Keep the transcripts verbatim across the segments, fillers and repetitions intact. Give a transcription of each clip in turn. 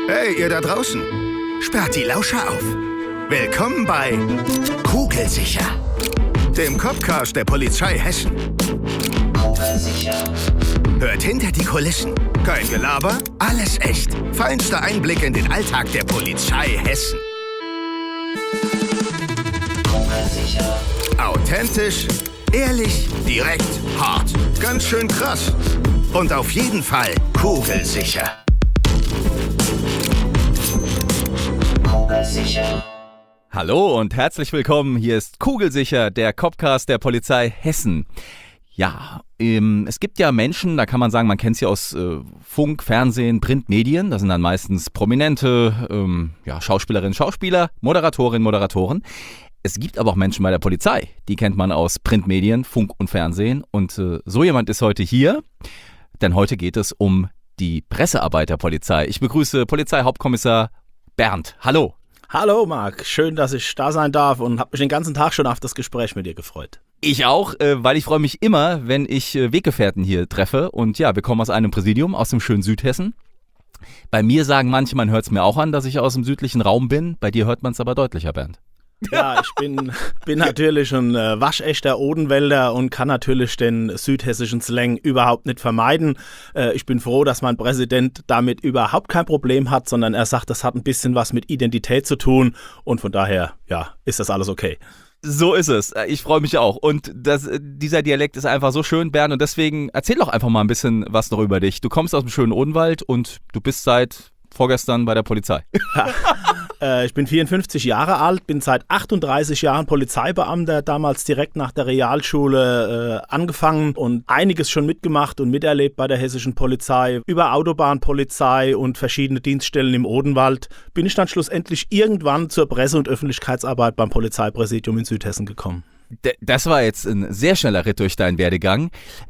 Hey, ihr da draußen. Sperrt die Lauscher auf. Willkommen bei Kugelsicher, dem Copcast der Polizei Hessen. Kugelsicher. Hört hinter die Kulissen. Kein Gelaber, alles echt. Feinster Einblick in den Alltag der Polizei Hessen. Kugelsicher. Authentisch, ehrlich, direkt, hart. Ganz schön krass. Und auf jeden Fall kugelsicher. Kugelsicher. Hallo und herzlich willkommen. Hier ist Kugelsicher, der Copcast der Polizei Hessen. Ja, ähm, es gibt ja Menschen, da kann man sagen, man kennt sie aus äh, Funk, Fernsehen, Printmedien. Das sind dann meistens prominente ähm, ja, Schauspielerinnen, Schauspieler, Moderatorinnen, Moderatoren. Es gibt aber auch Menschen bei der Polizei, die kennt man aus Printmedien, Funk und Fernsehen. Und äh, so jemand ist heute hier, denn heute geht es um die Pressearbeit der Polizei. Ich begrüße Polizeihauptkommissar Bernd. Hallo. Hallo Marc, schön, dass ich da sein darf und habe mich den ganzen Tag schon auf das Gespräch mit dir gefreut. Ich auch, äh, weil ich freue mich immer, wenn ich äh, Weggefährten hier treffe. Und ja, wir kommen aus einem Präsidium, aus dem schönen Südhessen. Bei mir sagen manche, man hört es mir auch an, dass ich aus dem südlichen Raum bin. Bei dir hört man es aber deutlicher, Bernd. Ja, ich bin, bin natürlich ein äh, waschechter Odenwälder und kann natürlich den südhessischen Slang überhaupt nicht vermeiden. Äh, ich bin froh, dass mein Präsident damit überhaupt kein Problem hat, sondern er sagt, das hat ein bisschen was mit Identität zu tun und von daher, ja, ist das alles okay. So ist es. Ich freue mich auch. Und das, dieser Dialekt ist einfach so schön, Bernd. Und deswegen erzähl doch einfach mal ein bisschen was noch über dich. Du kommst aus dem schönen Odenwald und du bist seit vorgestern bei der Polizei. Ja. äh, ich bin vierundfünfzig Jahre alt, bin seit achtunddreißig Jahren Polizeibeamter, damals direkt nach der Realschule äh, angefangen und einiges schon mitgemacht und miterlebt bei der hessischen Polizei. Über Autobahnpolizei und verschiedene Dienststellen im Odenwald bin ich dann schlussendlich irgendwann zur Presse- und Öffentlichkeitsarbeit beim Polizeipräsidium in Südhessen gekommen. D- das war jetzt ein sehr schneller Ritt durch deinen Werdegang.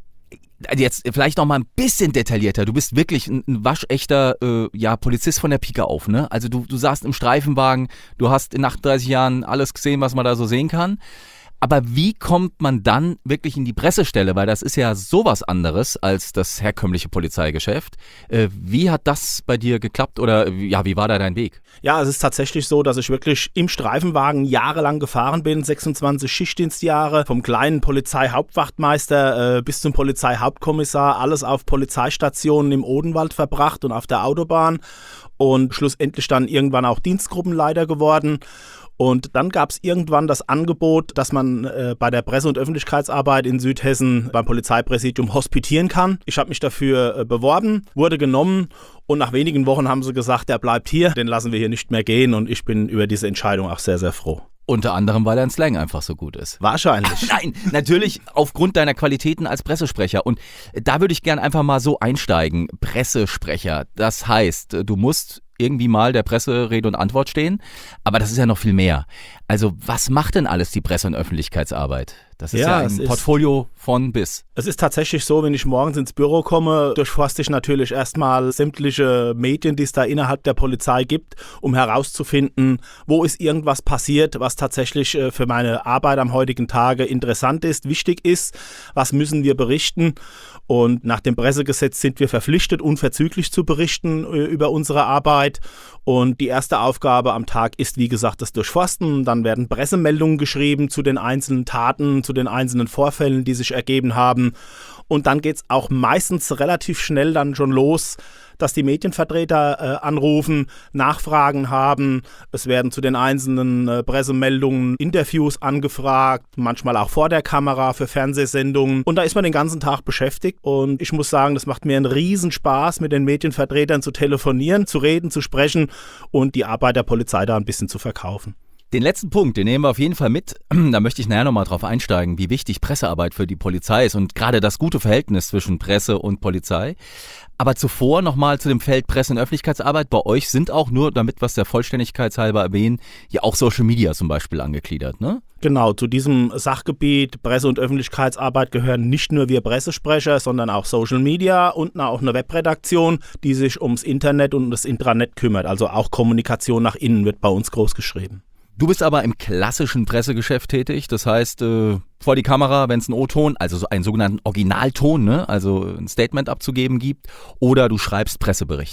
Jetzt vielleicht noch mal ein bisschen detaillierter. Du bist wirklich ein, ein waschechter äh, ja, Polizist von der Pike auf, ne? Also du, du saßt im Streifenwagen, du hast in achtunddreißig Jahren alles gesehen, was man da so sehen kann. Aber wie kommt man dann wirklich in die Pressestelle? Weil das ist ja sowas anderes als das herkömmliche Polizeigeschäft. Äh, wie hat das bei dir geklappt oder ja, wie war da dein Weg? Ja, es ist tatsächlich so, dass ich wirklich im Streifenwagen jahrelang gefahren bin, sechsundzwanzig Schichtdienstjahre, vom kleinen Polizeihauptwachtmeister äh, bis zum Polizeihauptkommissar, alles auf Polizeistationen im Odenwald verbracht und auf der Autobahn und schlussendlich dann irgendwann auch Dienstgruppenleiter geworden. Und dann gab es irgendwann das Angebot, dass man äh, bei der Presse- und Öffentlichkeitsarbeit in Südhessen beim Polizeipräsidium hospitieren kann. Ich habe mich dafür äh, beworben, wurde genommen und nach wenigen Wochen haben sie gesagt, der bleibt hier, den lassen wir hier nicht mehr gehen und ich bin über diese Entscheidung auch sehr, sehr froh. Unter anderem, weil dein Slang einfach so gut ist. Wahrscheinlich. Nein, natürlich aufgrund deiner Qualitäten als Pressesprecher. Und da würde ich gern einfach mal so einsteigen. Pressesprecher, das heißt, du musst irgendwie mal der Presse Rede und Antwort stehen, aber das ist ja noch viel mehr. Also was macht denn alles die Presse- und Öffentlichkeitsarbeit? Das ist ja, ja ein Portfolio von bis. Es ist tatsächlich so, wenn ich morgens ins Büro komme, durchforste ich natürlich erstmal sämtliche Medien, die es da innerhalb der Polizei gibt, um herauszufinden, wo ist irgendwas passiert, was tatsächlich für meine Arbeit am heutigen Tage interessant ist, wichtig ist, was müssen wir berichten. Und nach dem Pressegesetz sind wir verpflichtet, unverzüglich zu berichten über unsere Arbeit. Und die erste Aufgabe am Tag ist, wie gesagt, das Durchforsten. Dann werden Pressemeldungen geschrieben zu den einzelnen Taten, zu den einzelnen Vorfällen, die sich ergeben haben. Und dann geht es auch meistens relativ schnell dann schon los, dass die Medienvertreter äh, anrufen, Nachfragen haben. Es werden zu den einzelnen äh, Pressemeldungen Interviews angefragt, manchmal auch vor der Kamera für Fernsehsendungen. Und da ist man den ganzen Tag beschäftigt. Und ich muss sagen, das macht mir einen Riesenspaß, mit den Medienvertretern zu telefonieren, zu reden, zu sprechen und die Arbeit der Polizei da ein bisschen zu verkaufen. Den letzten Punkt, den nehmen wir auf jeden Fall mit. Da möchte ich nachher nochmal drauf einsteigen, wie wichtig Pressearbeit für die Polizei ist und gerade das gute Verhältnis zwischen Presse und Polizei. Aber zuvor nochmal zu dem Feld Presse- und Öffentlichkeitsarbeit. Bei euch sind auch nur, damit wir es der Vollständigkeit halber erwähnen, ja auch Social Media zum Beispiel angegliedert, ne? Genau, zu diesem Sachgebiet Presse- und Öffentlichkeitsarbeit gehören nicht nur wir Pressesprecher, sondern auch Social Media und auch eine Webredaktion, die sich ums Internet und das Intranet kümmert. Also auch Kommunikation nach innen wird bei uns groß geschrieben. Du bist aber im klassischen Pressegeschäft tätig, das heißt äh, vor die Kamera, wenn es einen O-Ton, also so einen sogenannten Originalton, ne, also ein Statement abzugeben gibt, oder du schreibst Presseberichte.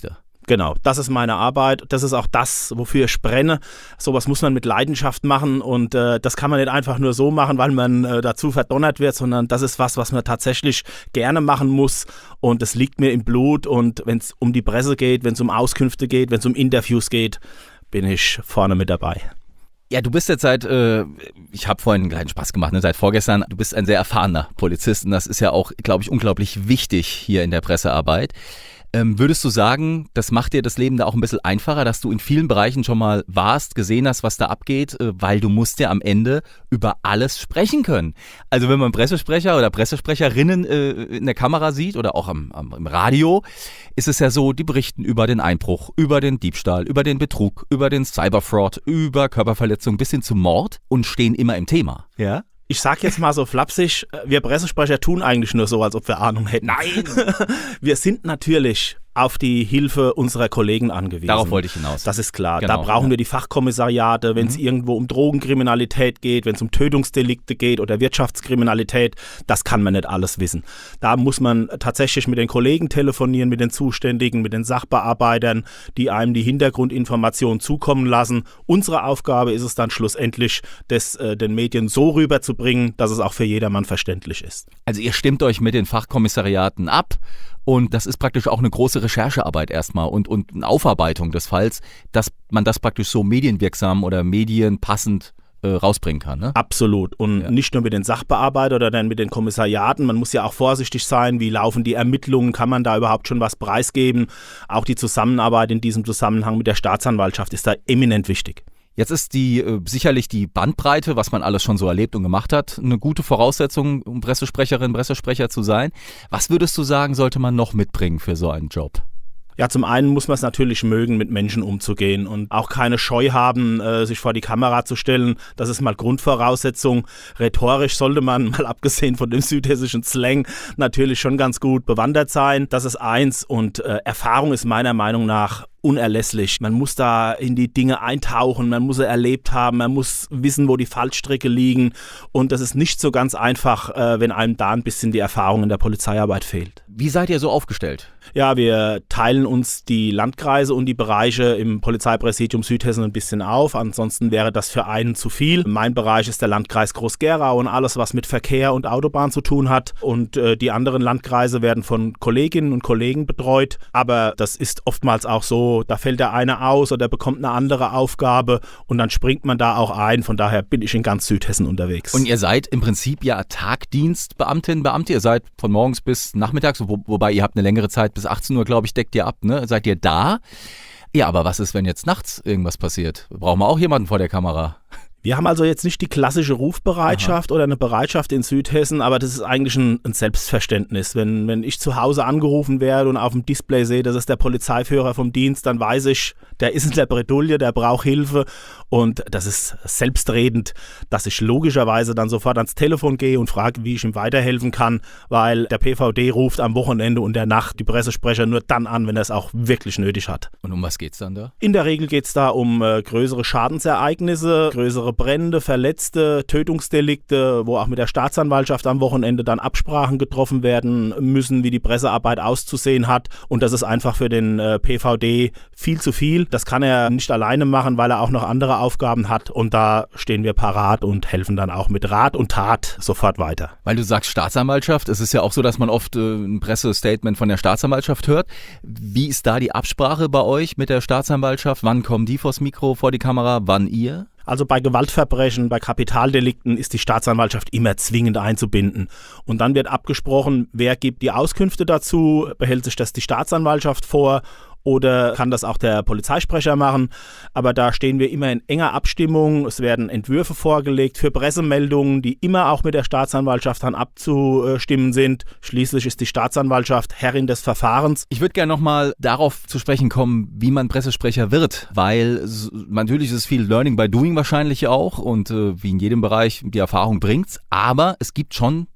Genau, das ist meine Arbeit. Das ist auch das, wofür ich brenne. Sowas muss man mit Leidenschaft machen und äh, das kann man nicht einfach nur so machen, weil man äh, dazu verdonnert wird, sondern das ist was, was man tatsächlich gerne machen muss und es liegt mir im Blut und wenn es um die Presse geht, wenn es um Auskünfte geht, wenn es um Interviews geht, bin ich vorne mit dabei. Ja, du bist jetzt seit, äh, ich habe vorhin einen kleinen Spaß gemacht, ne, seit vorgestern, du bist ein sehr erfahrener Polizist und das ist ja auch, glaube ich, unglaublich wichtig hier in der Pressearbeit. Ähm, würdest du sagen, das macht dir das Leben da auch ein bisschen einfacher, dass du in vielen Bereichen schon mal warst, gesehen hast, was da abgeht, äh, weil du musst ja am Ende über alles sprechen können. Also wenn man Pressesprecher oder Pressesprecherinnen äh, in der Kamera sieht oder auch am, am, im Radio, ist es ja so, die berichten über den Einbruch, über den Diebstahl, über den Betrug, über den Cyberfraud, über Körperverletzung bis hin zum Mord und stehen immer im Thema. Ja? Ich sag jetzt mal so flapsig, wir Pressesprecher tun eigentlich nur so, als ob wir Ahnung hätten. Nein! Wir sind natürlich auf die Hilfe unserer Kollegen angewiesen. Darauf wollte ich hinaus. Das ist klar. Genau, da brauchen ja. wir die Fachkommissariate, wenn es mhm. irgendwo um Drogenkriminalität geht, wenn es um Tötungsdelikte geht oder Wirtschaftskriminalität. Das kann man nicht alles wissen. Da muss man tatsächlich mit den Kollegen telefonieren, mit den Zuständigen, mit den Sachbearbeitern, die einem die Hintergrundinformationen zukommen lassen. Unsere Aufgabe ist es dann schlussendlich, das äh, den Medien so rüberzubringen, dass es auch für jedermann verständlich ist. Also ihr stimmt euch mit den Fachkommissariaten ab. Und das ist praktisch auch eine große Recherchearbeit erstmal und, und eine Aufarbeitung des Falls, dass man das praktisch so medienwirksam oder medienpassend äh, rausbringen kann. Ne? Absolut. Und ja. nicht nur mit den Sachbearbeitern oder dann mit den Kommissariaten. Man muss ja auch vorsichtig sein, wie laufen die Ermittlungen, kann man da überhaupt schon was preisgeben. Auch die Zusammenarbeit in diesem Zusammenhang mit der Staatsanwaltschaft ist da eminent wichtig. Jetzt ist die äh, sicherlich die Bandbreite, was man alles schon so erlebt und gemacht hat, eine gute Voraussetzung, um Pressesprecherin, Pressesprecher zu sein. Was würdest du sagen, sollte man noch mitbringen für so einen Job? Ja, zum einen muss man es natürlich mögen, mit Menschen umzugehen und auch keine Scheu haben, äh, sich vor die Kamera zu stellen. Das ist mal Grundvoraussetzung. Rhetorisch sollte man, mal abgesehen von dem südhessischen Slang, natürlich schon ganz gut bewandert sein. Das ist eins und äh, Erfahrung ist meiner Meinung nach unerlässlich. Man muss da in die Dinge eintauchen, man muss sie erlebt haben, man muss wissen, wo die Fallstricke liegen und das ist nicht so ganz einfach, äh, wenn einem da ein bisschen die Erfahrung in der Polizeiarbeit fehlt. Wie seid ihr so aufgestellt? Ja, wir teilen uns die Landkreise und die Bereiche im Polizeipräsidium Südhessen ein bisschen auf, ansonsten wäre das für einen zu viel. Mein Bereich ist der Landkreis Groß-Gerau und alles, was mit Verkehr und Autobahn zu tun hat und äh, die anderen Landkreise werden von Kolleginnen und Kollegen betreut, aber das ist oftmals auch so, da fällt der eine aus oder bekommt eine andere Aufgabe und dann springt man da auch ein. Von daher bin ich in ganz Südhessen unterwegs. Und ihr seid im Prinzip ja Tagdienstbeamtin, Beamte. Ihr seid von morgens bis nachmittags, wo, wobei ihr habt eine längere Zeit, bis achtzehn Uhr, glaube ich, deckt ihr ab, ne? Seid ihr da? Ja, aber was ist, wenn jetzt nachts irgendwas passiert? Brauchen wir auch jemanden vor der Kamera? Wir haben also jetzt nicht die klassische Rufbereitschaft Aha. oder eine Bereitschaft in Südhessen, aber das ist eigentlich ein, ein Selbstverständnis. Wenn, wenn ich zu Hause angerufen werde und auf dem Display sehe, das ist der Polizeiführer vom Dienst, dann weiß ich, der ist in der Bredouille, der braucht Hilfe und das ist selbstredend, dass ich logischerweise dann sofort ans Telefon gehe und frage, wie ich ihm weiterhelfen kann, weil der P V D ruft am Wochenende und der Nacht die Pressesprecher nur dann an, wenn er es auch wirklich nötig hat. Und um was geht's dann da? In der Regel geht es da um äh, größere Schadensereignisse, größere Brände, Verletzte, Tötungsdelikte, wo auch mit der Staatsanwaltschaft am Wochenende dann Absprachen getroffen werden müssen, wie die Pressearbeit auszusehen hat. Und das ist einfach für den äh, P V D viel zu viel. Das kann er nicht alleine machen, weil er auch noch andere Aufgaben hat. Und da stehen wir parat und helfen dann auch mit Rat und Tat sofort weiter. Weil du sagst Staatsanwaltschaft, es ist ja auch so, dass man oft äh, ein Pressestatement von der Staatsanwaltschaft hört. Wie ist da die Absprache bei euch mit der Staatsanwaltschaft? Wann kommen die vors Mikro, vor die Kamera, wann ihr? Also bei Gewaltverbrechen, bei Kapitaldelikten ist die Staatsanwaltschaft immer zwingend einzubinden. Und dann wird abgesprochen, wer gibt die Auskünfte dazu, behält sich das die Staatsanwaltschaft vor oder kann das auch der Polizeisprecher machen. Aber da stehen wir immer in enger Abstimmung. Es werden Entwürfe vorgelegt für Pressemeldungen, die immer auch mit der Staatsanwaltschaft dann abzustimmen sind. Schließlich ist die Staatsanwaltschaft Herrin des Verfahrens. Ich würde gerne nochmal darauf zu sprechen kommen, wie man Pressesprecher wird, weil natürlich ist es viel Learning by Doing wahrscheinlich auch und äh, wie in jedem Bereich die Erfahrung bringt's. Aber es gibt schon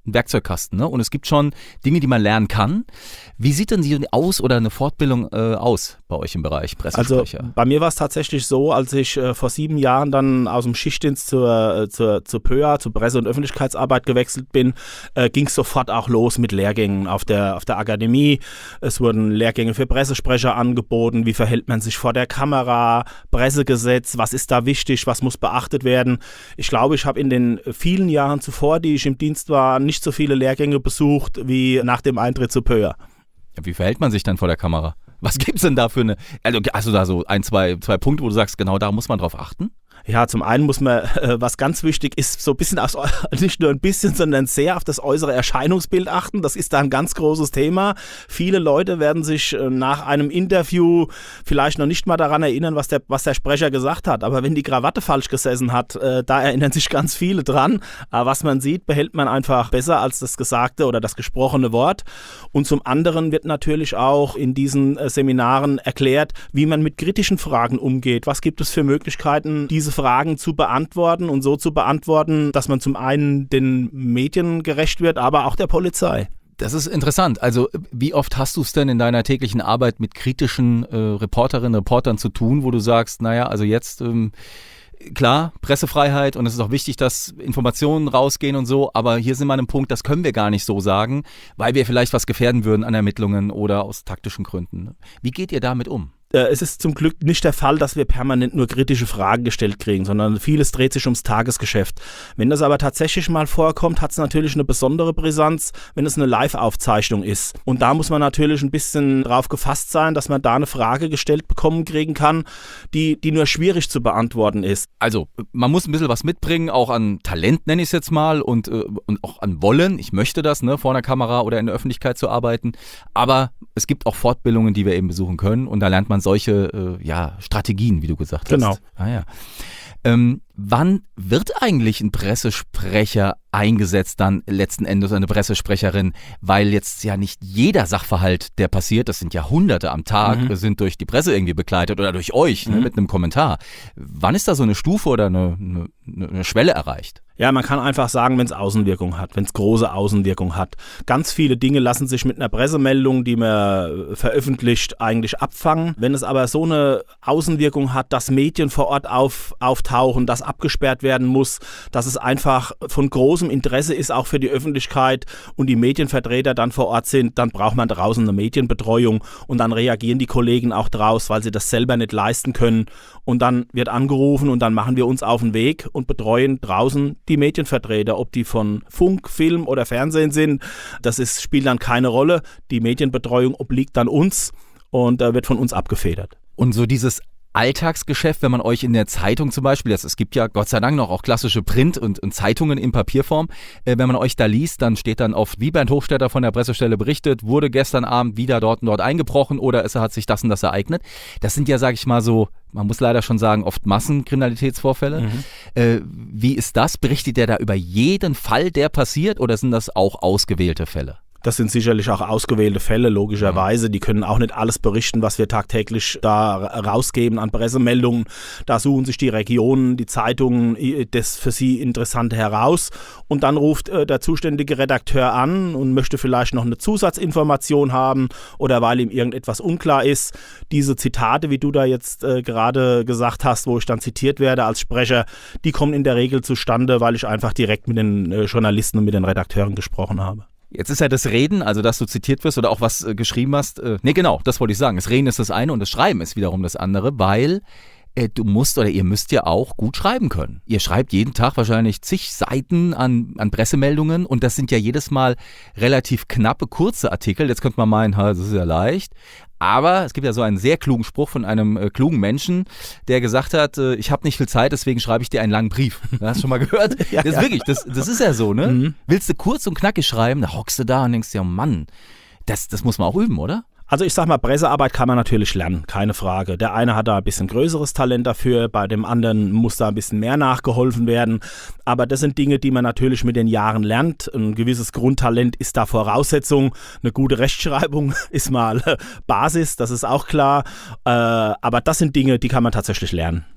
ein Werkzeugkasten, ne? Und es gibt schon Dinge, die man lernen kann. Wie sieht denn die aus oder eine Fortbildung äh, aus bei euch im Bereich Pressesprecher? Also bei mir war es tatsächlich so, als ich äh, vor sieben Jahren dann aus dem Schichtdienst zur, äh, zur, zur P Ö A, zur Presse- und Öffentlichkeitsarbeit gewechselt bin, äh, ging es sofort auch los mit Lehrgängen auf der, auf der Akademie. Es wurden Lehrgänge für Pressesprecher angeboten. Wie verhält man sich vor der Kamera? Pressegesetz, was ist da wichtig? Was muss beachtet werden? Ich glaube, ich habe in den vielen Jahren zuvor, die ich im Dienst war, nicht so viele Lehrgänge besucht wie nach dem Eintritt zur P Ö A. Wie verhält man sich dann vor der Kamera? Was gibt's denn da für eine, also hast du da so ein, zwei, zwei Punkte, wo du sagst, genau da muss man drauf achten? Ja, zum einen muss man, äh, was ganz wichtig ist, so ein bisschen, aufs, nicht nur ein bisschen, sondern sehr auf das äußere Erscheinungsbild achten. Das ist da ein ganz großes Thema. Viele Leute werden sich äh, nach einem Interview vielleicht noch nicht mal daran erinnern, was der, was der Sprecher gesagt hat. Aber wenn die Krawatte falsch gesessen hat, äh, da erinnern sich ganz viele dran. Aber was man sieht, behält man einfach besser als das gesagte oder das gesprochene Wort. Und zum anderen wird natürlich auch in diesen äh, Seminaren erklärt, wie man mit kritischen Fragen umgeht. Was gibt es für Möglichkeiten, diese Fragen zu beantworten und so zu beantworten, dass man zum einen den Medien gerecht wird, aber auch der Polizei. Das ist interessant. Also wie oft hast du es denn in deiner täglichen Arbeit mit kritischen äh, Reporterinnen, Reportern zu tun, wo du sagst, naja, also jetzt, ähm, klar, Pressefreiheit und es ist auch wichtig, dass Informationen rausgehen und so, aber hier sind wir an einem Punkt, das können wir gar nicht so sagen, weil wir vielleicht was gefährden würden an Ermittlungen oder aus taktischen Gründen. Wie geht ihr damit um? Es ist zum Glück nicht der Fall, dass wir permanent nur kritische Fragen gestellt kriegen, sondern vieles dreht sich ums Tagesgeschäft. Wenn das aber tatsächlich mal vorkommt, hat es natürlich eine besondere Brisanz, wenn es eine Live-Aufzeichnung ist. Und da muss man natürlich ein bisschen drauf gefasst sein, dass man da eine Frage gestellt bekommen kriegen kann, die, die nur schwierig zu beantworten ist. Also man muss ein bisschen was mitbringen, auch an Talent nenne ich es jetzt mal und, äh, und auch an Wollen. Ich möchte das, ne, vor einer Kamera oder in der Öffentlichkeit zu arbeiten. Aber es gibt auch Fortbildungen, die wir eben besuchen können und da lernt man solche äh, ja, Strategien, wie du gesagt hast. Genau. Ah, ja. ähm, wann wird eigentlich ein Pressesprecher eingesetzt, dann letzten Endes eine Pressesprecherin? Weil jetzt ja nicht jeder Sachverhalt, der passiert, das sind ja Hunderte am Tag, mhm. sind durch die Presse irgendwie begleitet oder durch euch, mhm. ne, mit einem Kommentar. Wann ist da so eine Stufe oder eine, eine, eine Schwelle erreicht? Ja, man kann einfach sagen, wenn es Außenwirkung hat, wenn es große Außenwirkung hat. Ganz viele Dinge lassen sich mit einer Pressemeldung, die man veröffentlicht, eigentlich abfangen. Wenn es aber so eine Außenwirkung hat, dass Medien vor Ort auf, auftauchen, dass abgesperrt werden muss, dass es einfach von großem Interesse ist, auch für die Öffentlichkeit und die Medienvertreter dann vor Ort sind, dann braucht man draußen eine Medienbetreuung und dann reagieren die Kollegen auch draus, weil sie das selber nicht leisten können. Und dann wird angerufen und dann machen wir uns auf den Weg und betreuen draußen die Medienvertreter, ob die von Funk, Film oder Fernsehen sind, das ist, spielt dann keine Rolle. Die Medienbetreuung obliegt dann uns und äh, wird von uns abgefedert. Und so dieses Alltagsgeschäft, wenn man euch in der Zeitung zum Beispiel, das, es gibt ja Gott sei Dank noch auch klassische Print- und, und Zeitungen in Papierform, äh, wenn man euch da liest, dann steht dann oft, wie Bernd Hochstetter von der Pressestelle berichtet, wurde gestern Abend wieder dort und dort eingebrochen oder es hat sich das und das ereignet. Das sind ja, sag ich mal so, man muss leider schon sagen, oft Massenkriminalitätsvorfälle. Mhm. Äh, wie ist das? Berichtet der da über jeden Fall, der passiert oder sind das auch ausgewählte Fälle? Das sind sicherlich auch ausgewählte Fälle, logischerweise. Die können auch nicht alles berichten, was wir tagtäglich da rausgeben an Pressemeldungen. Da suchen sich die Regionen, die Zeitungen das für sie Interessante heraus. Und dann ruft äh, der zuständige Redakteur an und möchte vielleicht noch eine Zusatzinformation haben oder weil ihm irgendetwas unklar ist. Diese Zitate, wie du da jetzt äh, gerade gesagt hast, wo ich dann zitiert werde als Sprecher, die kommen in der Regel zustande, weil ich einfach direkt mit den äh, Journalisten und mit den Redakteuren gesprochen habe. Jetzt ist ja das Reden, also dass du zitiert wirst oder auch was äh, geschrieben hast. Äh, nee, genau, das wollte ich sagen. Das Reden ist das eine und das Schreiben ist wiederum das andere, weil äh, du musst oder ihr müsst ja auch gut schreiben können. Ihr schreibt jeden Tag wahrscheinlich zig Seiten an, an Pressemeldungen und das sind ja jedes Mal relativ knappe, kurze Artikel. Jetzt könnte man meinen, ha, das ist ja leicht. Aber es gibt ja so einen sehr klugen Spruch von einem äh, klugen Menschen, der gesagt hat, äh, ich habe nicht viel Zeit, deswegen schreibe ich dir einen langen Brief. Hast du schon mal gehört? ja, das ist ja. wirklich, das, das ist ja so, ne? Mhm. Willst du kurz und knackig schreiben, da hockst du da und denkst dir, oh Mann, das, das muss man auch üben, oder? Also ich sag mal, Pressearbeit kann man natürlich lernen, keine Frage. Der eine hat da ein bisschen größeres Talent dafür, bei dem anderen muss da ein bisschen mehr nachgeholfen werden. Aber das sind Dinge, die man natürlich mit den Jahren lernt. Ein gewisses Grundtalent ist da Voraussetzung. Eine gute Rechtschreibung ist mal Basis, das ist auch klar. Aber das sind Dinge, die kann man tatsächlich lernen.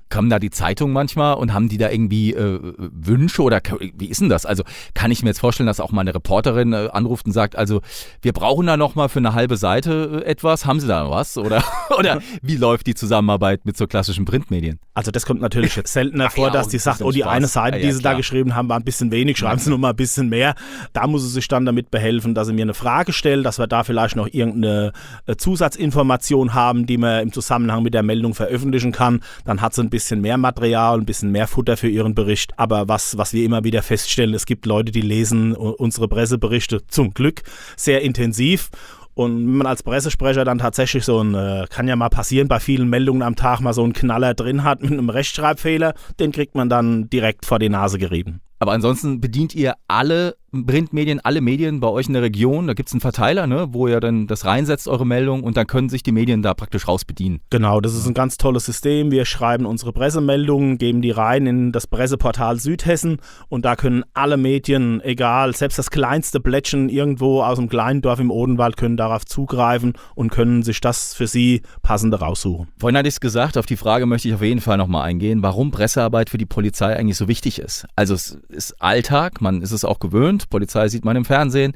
Kommen da die Zeitungen manchmal und haben die da irgendwie äh, Wünsche oder wie ist denn das? Also kann ich mir jetzt vorstellen, dass auch mal eine Reporterin äh, anruft und sagt, also wir brauchen da nochmal für eine halbe Seite äh, etwas, haben Sie da was? Oder, oder wie läuft die Zusammenarbeit mit so klassischen Printmedien? Also das kommt natürlich jetzt seltener vor, ja, dass die sagt, oh, die Spaß. eine Seite, ja, ja, die sie klar. da geschrieben haben, war ein bisschen wenig, schreiben Sie noch mal ein bisschen mehr. Da muss sie sich dann damit behelfen, dass sie mir eine Frage stellt, dass wir da vielleicht noch irgendeine äh, Zusatzinformation haben, die man im Zusammenhang mit der Meldung veröffentlichen kann. Dann hat sie ein bisschen mehr Material, ein bisschen mehr Futter für ihren Bericht. Aber was, was wir immer wieder feststellen, es gibt Leute, die lesen unsere Presseberichte zum Glück sehr intensiv. Und wenn man als Pressesprecher dann tatsächlich so ein, äh, kann ja mal passieren, bei vielen Meldungen am Tag mal so einen Knaller drin hat mit einem Rechtschreibfehler, den kriegt man dann direkt vor die Nase gerieben. Aber ansonsten bedient ihr alle Printmedien, alle Medien bei euch in der Region. Da gibt es einen Verteiler, ne, wo ihr dann das reinsetzt, eure Meldung, und dann können sich die Medien da praktisch raus bedienen. Genau, das ist ein ganz tolles System. Wir schreiben unsere Pressemeldungen, geben die rein in das Presseportal Südhessen und da können alle Medien, egal, selbst das kleinste Blättchen irgendwo aus einem kleinen Dorf im Odenwald, können darauf zugreifen und können sich das für sie passende raussuchen. Vorhin hatte ich es gesagt, auf die Frage möchte ich auf jeden Fall nochmal eingehen, warum Pressearbeit für die Polizei eigentlich so wichtig ist. Also es ist Alltag, man ist es auch gewöhnt, Polizei sieht man im Fernsehen.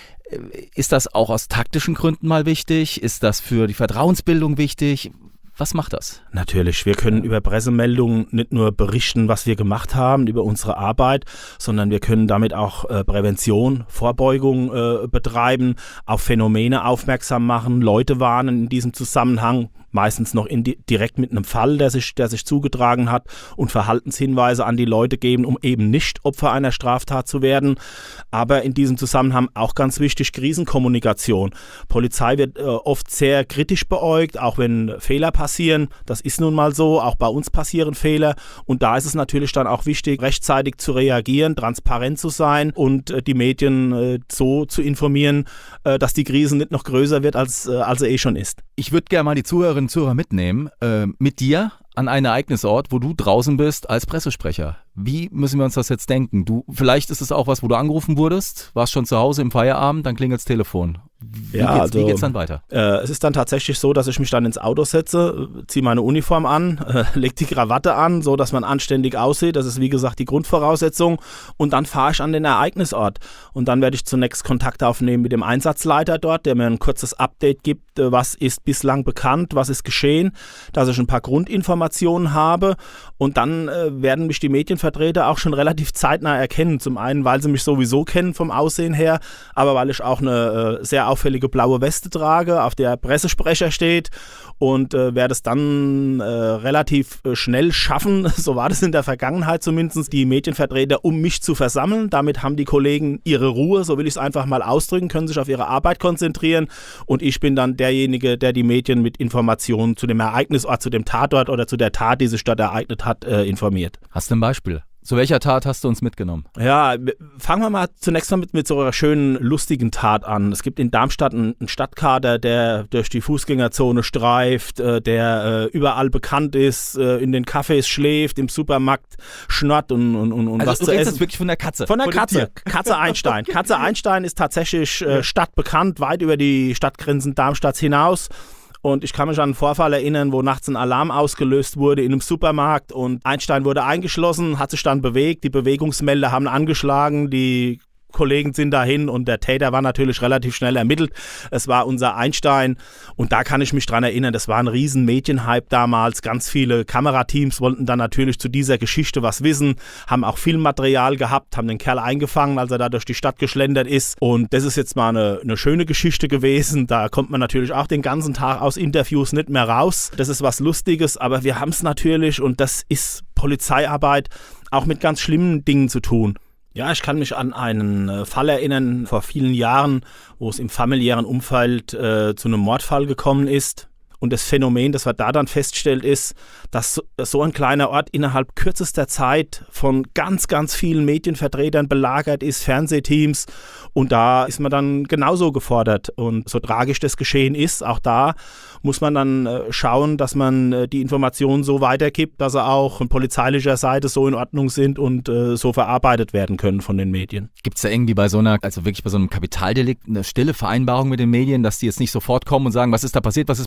Ist das auch aus taktischen Gründen mal wichtig? Ist das für die Vertrauensbildung wichtig? Was macht das? Natürlich, wir können über Pressemeldungen nicht nur berichten, was wir gemacht haben, über unsere Arbeit, sondern wir können damit auch äh, Prävention, Vorbeugung äh, betreiben, auf Phänomene aufmerksam machen, Leute warnen in diesem Zusammenhang, meistens noch in die, direkt mit einem Fall, der sich, der sich zugetragen hat, und Verhaltenshinweise an die Leute geben, um eben nicht Opfer einer Straftat zu werden. Aber in diesem Zusammenhang auch ganz wichtig, Krisenkommunikation. Polizei wird äh, oft sehr kritisch beäugt, auch wenn Fehler passieren. Das ist nun mal so, auch bei uns passieren Fehler. Und da ist es natürlich dann auch wichtig, rechtzeitig zu reagieren, transparent zu sein und äh, die Medien äh, so zu informieren, äh, dass die Krise nicht noch größer wird, als, äh, als sie eh schon ist. Ich würde gerne mal die Zuhörerinnen und Zuhörer mitnehmen, äh, mit dir an einen Ereignisort, wo du draußen bist als Pressesprecher. Wie müssen wir uns das jetzt denken? Du, vielleicht ist es auch was, wo du angerufen wurdest, warst schon zu Hause im Feierabend, dann klingelt das Telefon. Wie, ja, geht's, also, wie geht's dann weiter? Äh, es ist dann tatsächlich so, dass ich mich dann ins Auto setze, ziehe meine Uniform an, äh, leg die Krawatte an, so dass man anständig aussieht. Das ist wie gesagt die Grundvoraussetzung. Und dann fahre ich an den Ereignisort. Und dann werde ich zunächst Kontakt aufnehmen mit dem Einsatzleiter dort, der mir ein kurzes Update gibt, äh, was ist bislang bekannt, was ist geschehen, dass ich ein paar Grundinformationen habe. Und dann äh, werden mich die Medienvertreter auch schon relativ zeitnah erkennen. Zum einen, weil sie mich sowieso kennen vom Aussehen her, aber weil ich auch eine äh, sehr auffällige blaue Weste trage, auf der Pressesprecher steht, und äh, werde es dann äh, relativ äh, schnell schaffen, so war das in der Vergangenheit zumindest, die Medienvertreter um mich zu versammeln. Damit haben die Kollegen ihre Ruhe, so will ich es einfach mal ausdrücken, können sich auf ihre Arbeit konzentrieren, und ich bin dann derjenige, der die Medien mit Informationen zu dem Ereignisort, zu dem Tatort oder zu der Tat, die sich dort ereignet hat, äh, informiert. Hast du ein Beispiel? Zu welcher Tat hast du uns mitgenommen? Ja, fangen wir mal zunächst mal mit, mit so einer schönen, lustigen Tat an. Es gibt in Darmstadt einen, einen Stadtkader, der durch die Fußgängerzone streift, äh, der äh, überall bekannt ist, äh, in den Cafés schläft, im Supermarkt schnurrt und, und, und also was du zu redest essen. jetzt wirklich von der Katze? Von der von Katze. Katze Einstein. Katze Einstein ist tatsächlich äh, stadtbekannt, weit über die Stadtgrenzen Darmstadts hinaus. Und ich kann mich an einen Vorfall erinnern, wo nachts ein Alarm ausgelöst wurde in einem Supermarkt und Einstein wurde eingeschlossen, hat sich dann bewegt, die Bewegungsmelder haben angeschlagen, die Kollegen sind dahin und der Täter war natürlich relativ schnell ermittelt. Es war unser Einstein, und da kann ich mich dran erinnern, das war ein riesen Medienhype damals. Ganz viele Kamerateams wollten dann natürlich zu dieser Geschichte was wissen, haben auch Filmmaterial gehabt, haben den Kerl eingefangen, als er da durch die Stadt geschlendert ist, und das ist jetzt mal eine, eine schöne Geschichte gewesen. Da kommt man natürlich auch den ganzen Tag aus Interviews nicht mehr raus. Das ist was Lustiges, aber wir haben es natürlich, und das ist Polizeiarbeit, auch mit ganz schlimmen Dingen zu tun. Ja, ich kann mich an einen Fall erinnern vor vielen Jahren, wo es im familiären Umfeld äh, zu einem Mordfall gekommen ist. Und das Phänomen, das man da dann feststellt, ist, dass so ein kleiner Ort innerhalb kürzester Zeit von ganz, ganz vielen Medienvertretern belagert ist, Fernsehteams. Und da ist man dann genauso gefordert. Und so tragisch das Geschehen ist, auch da muss man dann äh, schauen, dass man äh, die Informationen so weitergibt, dass sie auch von polizeilicher Seite so in Ordnung sind und äh, so verarbeitet werden können von den Medien. Gibt es da irgendwie bei so einer, also wirklich bei so einem Kapitaldelikt, eine stille Vereinbarung mit den Medien, dass die jetzt nicht sofort kommen und sagen, was ist da passiert, was ist passiert,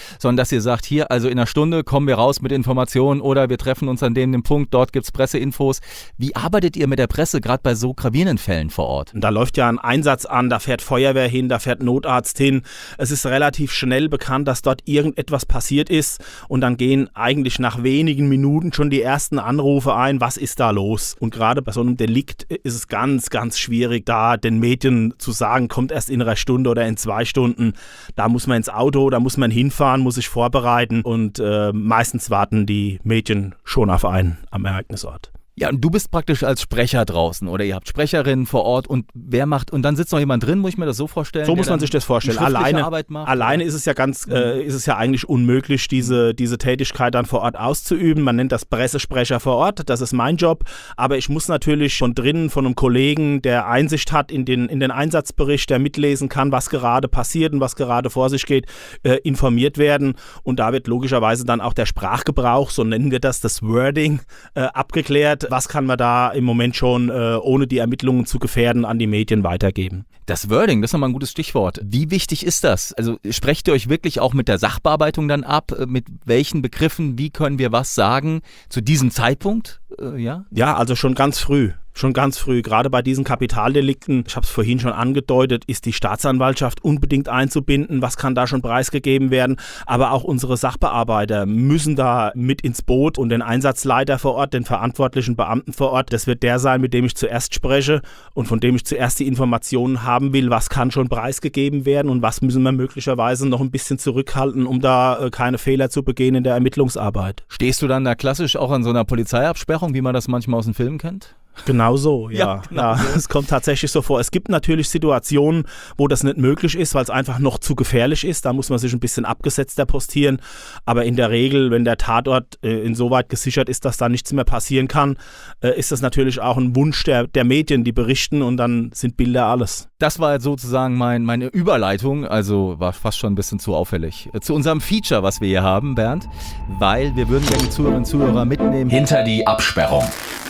sondern dass ihr sagt, hier, also in einer Stunde kommen wir raus mit Informationen oder wir treffen uns an dem, dem Punkt, dort gibt es Presseinfos. Wie arbeitet ihr mit der Presse, gerade bei so gravierenden Fällen vor Ort? Da läuft ja ein Einsatz an, da fährt Feuerwehr hin, da fährt Notarzt hin. Es ist relativ schnell bekannt, dass dort irgendetwas passiert ist und dann gehen eigentlich nach wenigen Minuten schon die ersten Anrufe ein, was ist da los? Und gerade bei so einem Delikt ist es ganz, ganz schwierig, da den Medien zu sagen, kommt erst in einer Stunde oder in zwei Stunden. Da muss man ins Auto, da muss man hinfahren, muss sich vorbereiten und äh, meistens warten die Medien schon auf einen am Ereignisort. Ja, und du bist praktisch als Sprecher draußen oder ihr habt Sprecherinnen vor Ort und wer macht, und dann sitzt noch jemand drin, muss ich mir das so vorstellen? So muss man sich das vorstellen. Alleine, alleine ist es ja ganz, äh, ist es ja eigentlich unmöglich, diese, diese Tätigkeit dann vor Ort auszuüben. Man nennt das Pressesprecher vor Ort, das ist mein Job, aber ich muss natürlich von drinnen von einem Kollegen, der Einsicht hat in den, in den Einsatzbericht, der mitlesen kann, was gerade passiert und was gerade vor sich geht, äh, informiert werden und da wird logischerweise dann auch der Sprachgebrauch, so nennen wir das, das Wording, äh, abgeklärt. Was kann man da im Moment schon, äh, ohne die Ermittlungen zu gefährden, an die Medien weitergeben? Das Wording, das ist nochmal ein gutes Stichwort. Wie wichtig ist das? Also sprecht ihr euch wirklich auch mit der Sachbearbeitung dann ab? Mit welchen Begriffen, wie können wir was sagen zu diesem Zeitpunkt? Äh, ja? Ja, also schon ganz früh. Schon ganz früh, gerade bei diesen Kapitaldelikten, ich habe es vorhin schon angedeutet, ist die Staatsanwaltschaft unbedingt einzubinden, was kann da schon preisgegeben werden, aber auch unsere Sachbearbeiter müssen da mit ins Boot und den Einsatzleiter vor Ort, den verantwortlichen Beamten vor Ort, das wird der sein, mit dem ich zuerst spreche und von dem ich zuerst die Informationen haben will, was kann schon preisgegeben werden und was müssen wir möglicherweise noch ein bisschen zurückhalten, um da äh, keine Fehler zu begehen in der Ermittlungsarbeit. Stehst du dann da klassisch auch an so einer Polizeiabsperrung, wie man das manchmal aus dem Film kennt? Genau so, ja. Ja, genau ja, so. Es kommt tatsächlich so vor. Es gibt natürlich Situationen, wo das nicht möglich ist, weil es einfach noch zu gefährlich ist. Da muss man sich ein bisschen abgesetzter postieren. Aber in der Regel, wenn der Tatort äh, insoweit gesichert ist, dass da nichts mehr passieren kann, äh, ist das natürlich auch ein Wunsch der, der Medien, die berichten und dann sind Bilder alles. Das war jetzt sozusagen mein, meine Überleitung, also war fast schon ein bisschen zu auffällig. Zu unserem Feature, was wir hier haben, Bernd, weil wir würden gerne die Zuhörerinnen und Zuhörer mitnehmen hinter die Absperrung.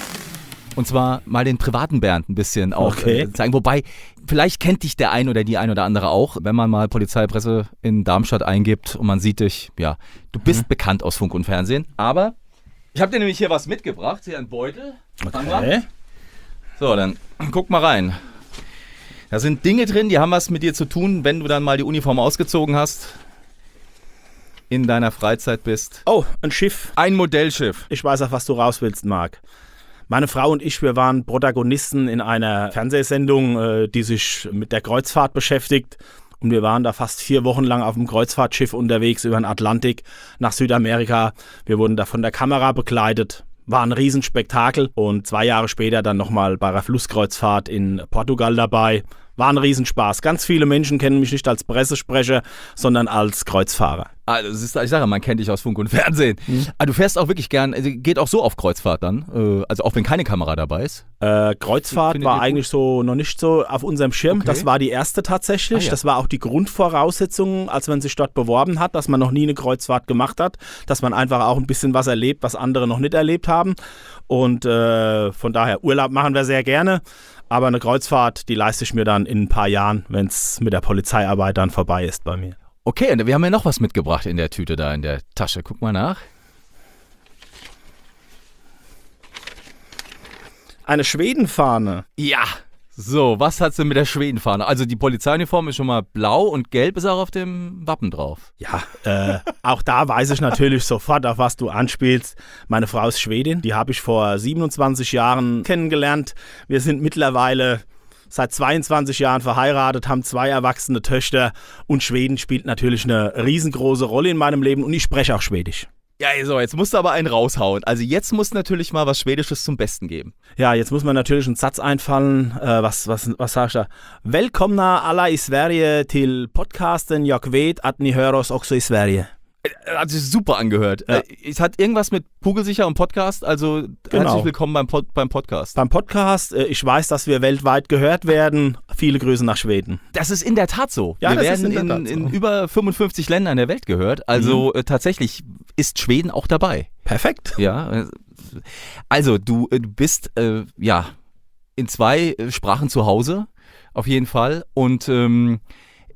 Und zwar mal den privaten Bernd ein bisschen auch okay. äh, zeigen. Wobei, vielleicht kennt dich der ein oder die ein oder andere auch, wenn man mal Polizeipresse in Darmstadt eingibt und man sieht dich, ja, du bist mhm. bekannt aus Funk und Fernsehen. Aber ich habe dir nämlich hier was mitgebracht, hier ein Beutel. Okay. So, dann guck mal rein. Da sind Dinge drin, die haben was mit dir zu tun, wenn du dann mal die Uniform ausgezogen hast, in deiner Freizeit bist. Oh, ein Schiff. Ein Modellschiff. Ich weiß, auf was du raus willst, Marc. Meine Frau und ich, wir waren Protagonisten in einer Fernsehsendung, die sich mit der Kreuzfahrt beschäftigt. Und wir waren da fast vier Wochen lang auf dem Kreuzfahrtschiff unterwegs über den Atlantik nach Südamerika. Wir wurden da von der Kamera begleitet. War ein Riesenspektakel. Und zwei Jahre später dann nochmal bei einer Flusskreuzfahrt in Portugal dabei. War ein Riesenspaß. Ganz viele Menschen kennen mich nicht als Pressesprecher, sondern als Kreuzfahrer. Also, es ist, ich sage, man kennt dich aus Funk und Fernsehen. Mhm. Aber du fährst auch wirklich gern, geht auch so auf Kreuzfahrt dann, also auch wenn keine Kamera dabei ist? Äh, Kreuzfahrt Findet war eigentlich so noch nicht so auf unserem Schirm. Okay. Das war die erste tatsächlich. Ah, ja. Das war auch die Grundvoraussetzung, als man sich dort beworben hat, dass man noch nie eine Kreuzfahrt gemacht hat, dass man einfach auch ein bisschen was erlebt, was andere noch nicht erlebt haben. Und äh, von daher, Urlaub machen wir sehr gerne. Aber eine Kreuzfahrt, die leiste ich mir dann in ein paar Jahren, wenn es mit der Polizeiarbeit dann vorbei ist bei mir. Okay, und wir haben ja noch was mitgebracht in der Tüte da, in der Tasche. Guck mal nach. Eine Schwedenfahne. Ja. So, was hat's denn mit der Schwedenfahne? Also die Polizeiuniform ist schon mal blau und gelb ist auch auf dem Wappen drauf. Ja, äh, auch da weiß ich natürlich sofort, auf was du anspielst. Meine Frau ist Schwedin, die habe ich vor siebenundzwanzig Jahren kennengelernt. Wir sind mittlerweile seit zweiundzwanzig Jahren verheiratet, haben zwei erwachsene Töchter und Schweden spielt natürlich eine riesengroße Rolle in meinem Leben und ich spreche auch Schwedisch. Ja, so, jetzt musst du aber einen raushauen. Also jetzt muss natürlich mal was Schwedisches zum Besten geben. Ja, jetzt muss mir natürlich einen Satz einfallen. Äh, was, was, was sagst du da? Välkomna alla i Sverige till podcasten Jag vet att ni hör oss också i Sverige. Hat sich super angehört. Ja. Es hat irgendwas mit Kugelsicher und Podcast, also genau. Herzlich willkommen beim, Pod, beim Podcast. Beim Podcast, ich weiß, dass wir weltweit gehört werden. Viele Grüße nach Schweden. Das ist in der Tat so. Ja, wir das werden ist in, der in, Tat so. in über fünfundfünfzig Ländern der Welt gehört, also mhm. tatsächlich ist Schweden auch dabei. Perfekt. Ja, also du, du bist äh, ja in zwei Sprachen zu Hause, auf jeden Fall und ähm,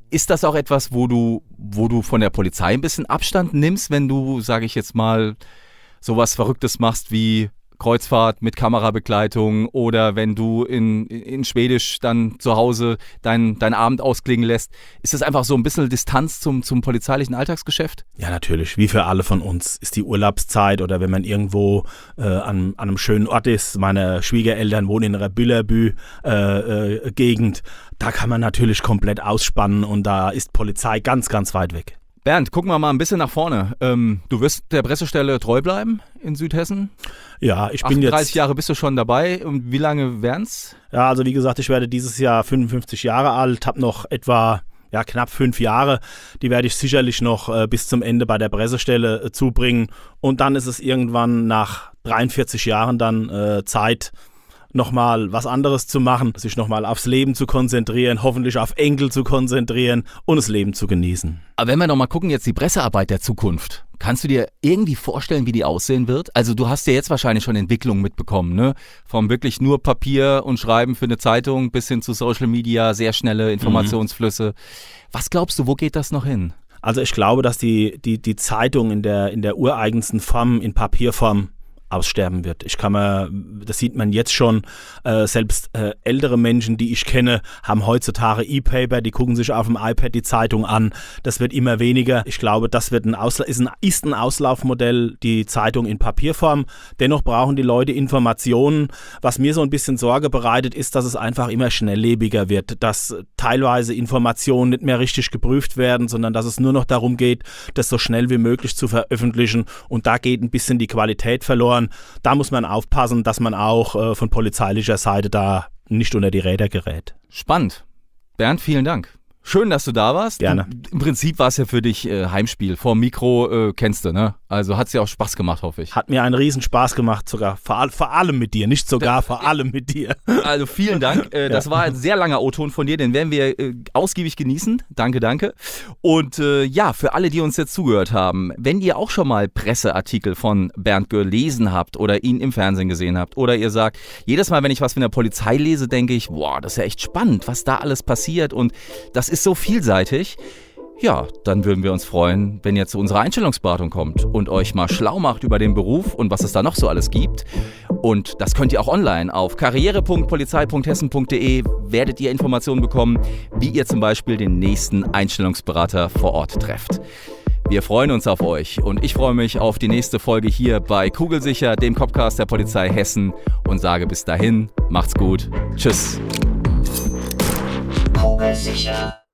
Ist das auch etwas, wo du, wo du von der Polizei ein bisschen Abstand nimmst, wenn du, sage ich jetzt mal, sowas Verrücktes machst wie Kreuzfahrt mit Kamerabegleitung oder wenn du in, in Schwedisch dann zu Hause deinen dein Abend ausklingen lässt? Ist das einfach so ein bisschen Distanz zum, zum polizeilichen Alltagsgeschäft? Ja, natürlich. Wie für alle von uns ist die Urlaubszeit oder wenn man irgendwo äh, an, an einem schönen Ort ist. Meine Schwiegereltern wohnen in einer Büllerbü-Gegend. Äh, äh, da kann man natürlich komplett ausspannen und da ist Polizei ganz, ganz weit weg. Bernd, gucken wir mal ein bisschen nach vorne. Ähm, du wirst der Pressestelle treu bleiben in Südhessen? Ja, ich bin jetzt... achtunddreißig Jahre bist du schon dabei. Und wie lange wären's? Ja, also wie gesagt, ich werde dieses Jahr fünfundfünfzig Jahre alt, habe noch etwa ja, knapp fünf Jahre. Die werde ich sicherlich noch äh, bis zum Ende bei der Pressestelle äh, zubringen. Und dann ist es irgendwann nach dreiundvierzig Jahren dann äh, Zeit, nochmal was anderes zu machen, sich nochmal aufs Leben zu konzentrieren, hoffentlich auf Enkel zu konzentrieren und das Leben zu genießen. Aber wenn wir noch mal gucken, jetzt die Pressearbeit der Zukunft, kannst du dir irgendwie vorstellen, wie die aussehen wird? Also du hast ja jetzt wahrscheinlich schon Entwicklungen mitbekommen, ne? Vom wirklich nur Papier und Schreiben für eine Zeitung bis hin zu Social Media, sehr schnelle Informationsflüsse. Mhm. Was glaubst du, wo geht das noch hin? Also ich glaube, dass die, die, die Zeitung in der, in der ureigensten Form, in Papierform, aussterben wird. Ich kann mir, das sieht man jetzt schon, äh, selbst äh, ältere Menschen, die ich kenne, haben heutzutage E-Paper, die gucken sich auf dem iPad die Zeitung an. Das wird immer weniger. Ich glaube, das wird ein Ausla- ist, ein, ist ein Auslaufmodell, die Zeitung in Papierform. Dennoch brauchen die Leute Informationen. Was mir so ein bisschen Sorge bereitet, ist, dass es einfach immer schnelllebiger wird, dass teilweise Informationen nicht mehr richtig geprüft werden, sondern dass es nur noch darum geht, das so schnell wie möglich zu veröffentlichen, und da geht ein bisschen die Qualität verloren. Da muss man aufpassen, dass man auch äh, von polizeilicher Seite da nicht unter die Räder gerät. Spannend. Bernd, vielen Dank. Schön, dass du da warst. Gerne. Du, Im Prinzip war es ja für dich äh, Heimspiel. Vor dem Mikro äh, kennst du, ne? Also hat es dir auch Spaß gemacht, hoffe ich. Hat mir einen riesen Spaß gemacht, sogar vor, vor allem mit dir. Nicht sogar, vor allem mit dir. Also vielen Dank. Äh, das ja. war ein sehr langer O-Ton von dir, den werden wir äh, ausgiebig genießen. Danke, danke. Und äh, ja, für alle, die uns jetzt zugehört haben, wenn ihr auch schon mal Presseartikel von Bernd gelesen habt oder ihn im Fernsehen gesehen habt oder ihr sagt, jedes Mal, wenn ich was von der Polizei lese, denke ich, boah, das ist ja echt spannend, was da alles passiert, und das ist so vielseitig. Ja, dann würden wir uns freuen, wenn ihr zu unserer Einstellungsberatung kommt und euch mal schlau macht über den Beruf und was es da noch so alles gibt. Und das könnt ihr auch online auf karriere punkt polizei punkt hessen punkt de, werdet ihr Informationen bekommen, wie ihr zum Beispiel den nächsten Einstellungsberater vor Ort trefft. Wir freuen uns auf euch und ich freue mich auf die nächste Folge hier bei Kugelsicher, dem Copcast der Polizei Hessen, und sage bis dahin, macht's gut, tschüss. Kugelsicher.